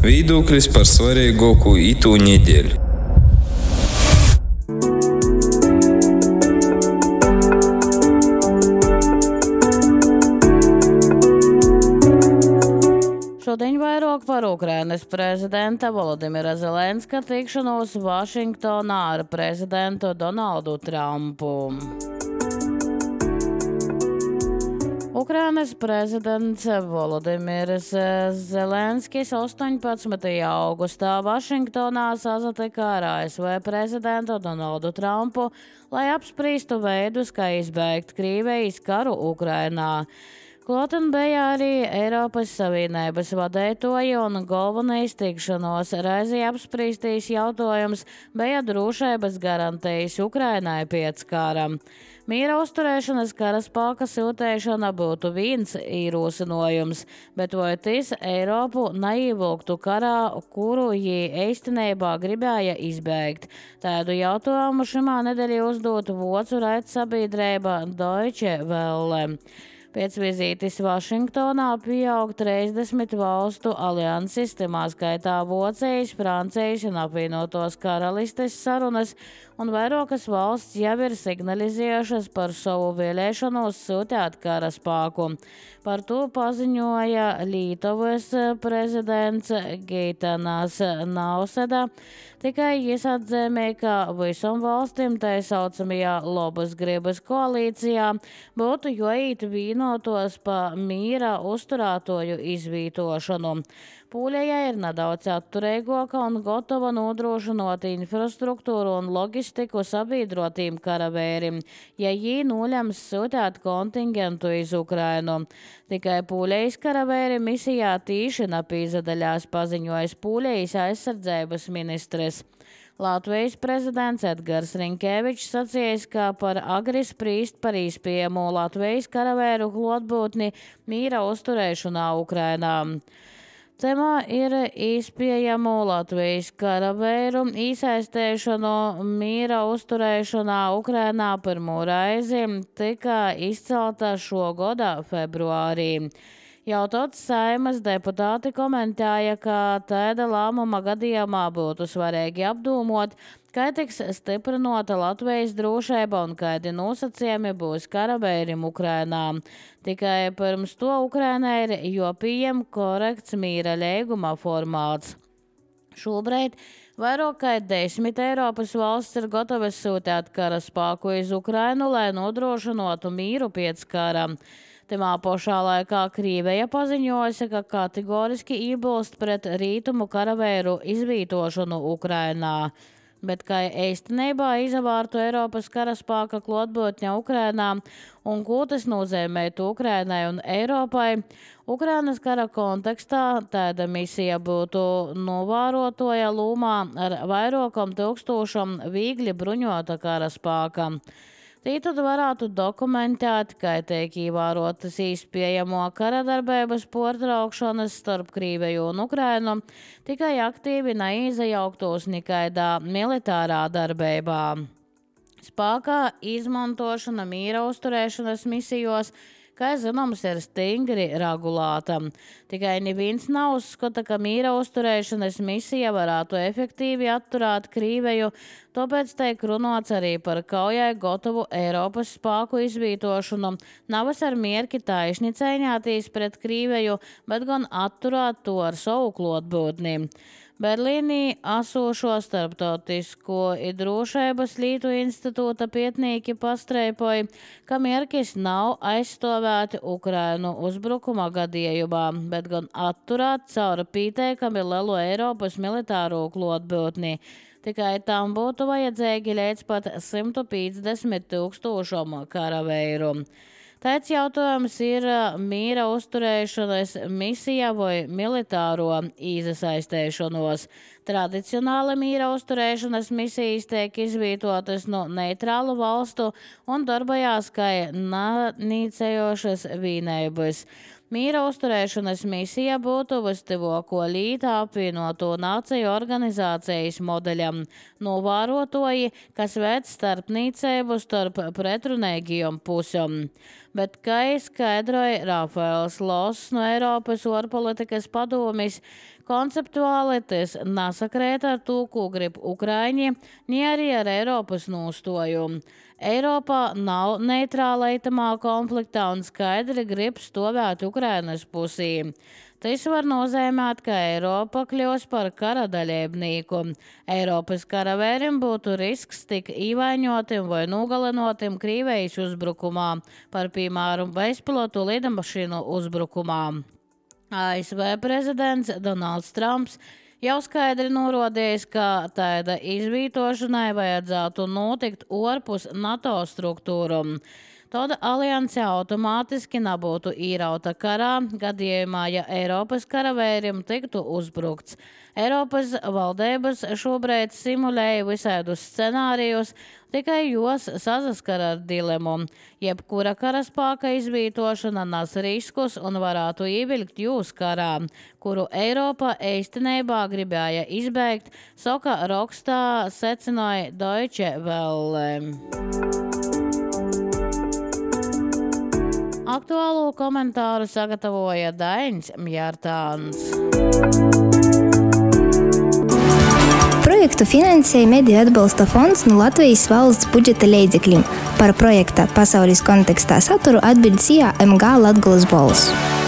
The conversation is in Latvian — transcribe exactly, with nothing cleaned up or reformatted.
Viedoklis par svarīgāko itū nedēļu. Šodien vairāk par Ukrainas prezidenta Volodimira Zelenska tikšanos Vašingtonā ar prezidentu Donaldu Trumpu. Ukrainas prezidents Volodimirs Zelenskis astoņpadsmitajā augustā Vašingtonā sazatika ar A S V prezidentu Donaldu Trumpu, lai apspriestu veidus, kā izbeigt Krievijas karu Ukrainā. Kloten bija arī Eiropas Savienības vadītāji un galvenais tikšanos reizi apspriestīs jautājums bija drošības garantijas Ukrainai pēc kara. Mīra uzturēšanas karaspēka siltēšana būtu viens ierosinājums, bet vai tas Eiropu neievilktu karā, kuru jī eistenībā gribēja izbeigt? Tādu jautājumu šimā nedēļā uzdot Vācu raidsabiedrība Deutsche Welle. Pēc vizītes Vašingtonā pieaug trīsdesmit valstu alianses, timā skaitā Vācijas, Francijas un apvienotās karalistes sarunas, un vairākas valsts jau ir signalizējušas par savu vēlēšanos sūtīt karaspēku. Par to paziņoja Lietuvas prezidents Gitanas Nauseda. Tikai viņš atzīmēja, ka visam valstīm tā saucamajā labas gribas koalīcijā būtu jāīt vienotos pa mīra uzturētoju izvītošanu. Pūļajā ir nedaudz atturīgāka un gatava nodrošinot infrastruktūru un logistiku sabiedrotīm karavērim, ja jī noļems sūtīt kontingentu iz Ukrainu. Tikai Pūļejas karavēri misijā tīši napīzadaļās paziņojas Pūļejas aizsardzības ministres. Latvijas prezidents Edgars Rinkevičs sacījis, ka par agri sprīst par īspējamo Latvijas karavēru klātbūtni mīra uzturēšanā Ukrainā. Temā ir īspējamo Latvijas karavēru iesaistēšanu mīra uzturēšanā Ukrainā pirmo reizi tika izcelta šo gada februārī. Jautāts Saimas deputāti komentēja, ka tāda lēmuma gadījumā būtu svarīgi apdomot, kā tiks stiprinota Latvijas drošība un kādi nosacījumi būs karavērim Ukrainā. Tikai pirms to Ukrainai ir jopījam korekts mīra līguma formāts. Šobrīd vairāk kā desmit Eiropas valsts ir gatavas sūtīt karaspēku iz Ukrainu, lai nodrošinātu mīru pēc kara. Timā pašā laikā Krievija paziņoja, ka kategoriski iebilst pret rītumu karavēru izvītošanu Ukrainā. Bet kā eistenībā izavārtu Eiropas karaspēka klātbūtne Ukrainā un ko tas nozīmētu Ukrainai un Eiropai, Ukrainas kara kontekstā tāda misija būtu novērotāja lomā ar vairākam tūkstošam viegli bruņota karaspēka. Tī tad varētu dokumentēt, kā tiek ievērotas īspējamo karadarbības pārtraukšanas starp Krieviju un Ukrainu, tikai aktīvi neiejauktos nekādā militārā darbībā. Spēkā izmantošana mīra uzturēšanas misijos, kā zināms, ir stingri regulēta. Tikai neviens nav uzskata, ka mīra uzturēšanas misija varētu efektīvi atturēt Krieviju, tāpēc tiek runāts arī par kaujai gatavu Eiropas spēku izvītošanu, nevis ar mierki taisni cīņāties pret Krieviju, bet gan atturēt to ar savu klātbūtni. Berlīnī esošo starptautisko drošības lietu institūta pētnieki pastreipoja, ka mērķis nav aizstāvēt Ukrainu uzbrukuma gadījumā, bet gan atturēt caur pieteikami lielu Eiropas militāro klātbūtni. Tikai tam būtu vajadzīgi līdz pat simt piecdesmit tūkstošam karavīru. Tāds jautājums ir mīra uzturēšanas misija vai militāro iesaistēšanos. Tradicionāli mīra uzturēšanas misijas tiek izvietotas no neitrālu valstu un darbojās kā nīcējošas vienības. Mīra uzturēšanas misija būtu vistivāko līta apvienoto nāciju organizācijas modeļam, novērotoji, kas veic starpniecību starp pretrunīgajām pusēm. bet, kā izskaidroja Rafaels Loss no Eiropas ārpolitikas padomes, konceptuāli tas nesakrēt ar to, ko grib Ukraiņi, ne arī ar Eiropas nostoju. Eiropā nav neitrāla itamā konfliktā un skaidri grib stovēt Ukrainas pusī. Tas var nozīmēt, ka Eiropa kļūs par kara daļiebnieku. Eiropas karavērim būtu risks tik īvaiņotim vai nogalinotim Krīvejas uzbrukumā, par piemēram bezpilotu lidmašīnu uzbrukumā. A S V prezidents Donalds Trumps jau skaidri norādījis, ka tāda izvītošanai vajadzētu notikt ārpus NATO struktūru. Tāda alianse automātiski nebūtu īrauta karā, gadījumā, ja Eiropas karavērim tiktu uzbrukts. Eiropas valdības šobrīd simulēja visādus scenārijus, tikai jos sasaskara ar dilemu. Jebkura karaspēka izvītošana nes riskus un varētu ievilkt jūs karā, kuru Eiropa īstenībā gribēja izbeigt, saka rakstā secināja Deutsche Welle. Aktuālo komentāru sagatavoja Dainis Mjārtāns. Projektu finansēja Mediju atbalsta fonds no Latvijas valsts budžeta līdzekļiem. Par projekta pasaules kontekstā saturu atbild C A M G Latgolas balss.